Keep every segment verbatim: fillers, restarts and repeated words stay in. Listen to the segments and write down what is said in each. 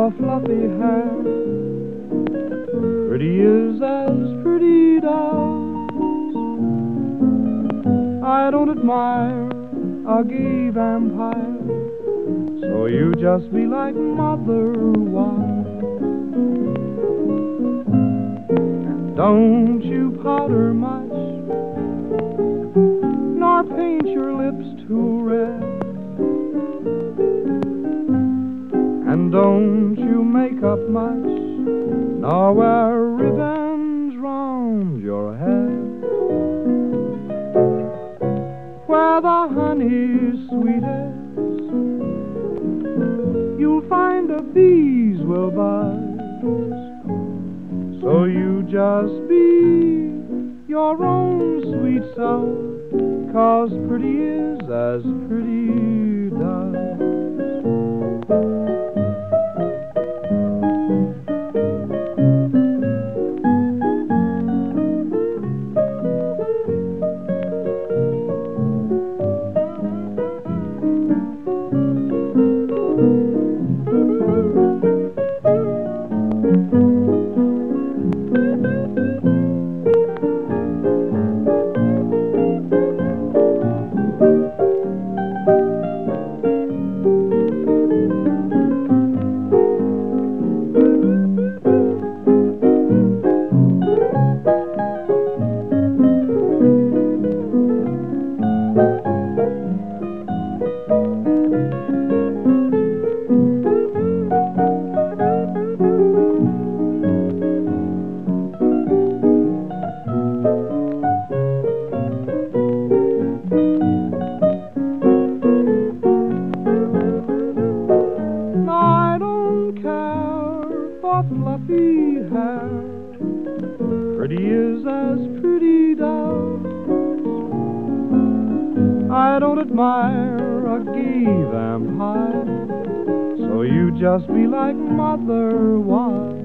your fluffy hair. Pretty is as pretty does. I don't admire a gay vampire, so you just be like mother was. And don't you powder much, nor paint your lips too red. And don't you make up much, nor wear ribbons round your head. Where the honey's sweetest, you'll find the bees will buzz. So you just be your own sweet self, 'cause pretty is as pretty does. Fluffy hair, pretty is as pretty does. I don't admire a gay vampire, so you just be like mother was.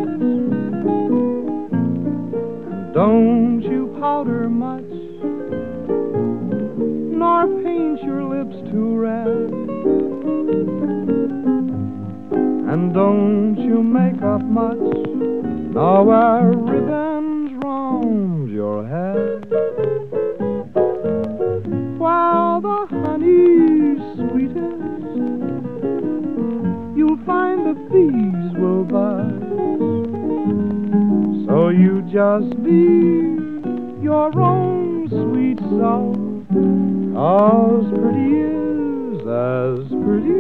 And don't you powder much, nor paint your lips too red. And don't you make up much, nor wear ribbons round your head. While the honey's sweetest, you'll find the bees will buzz. So you just be your own sweet self, 'cause pretty is as pretty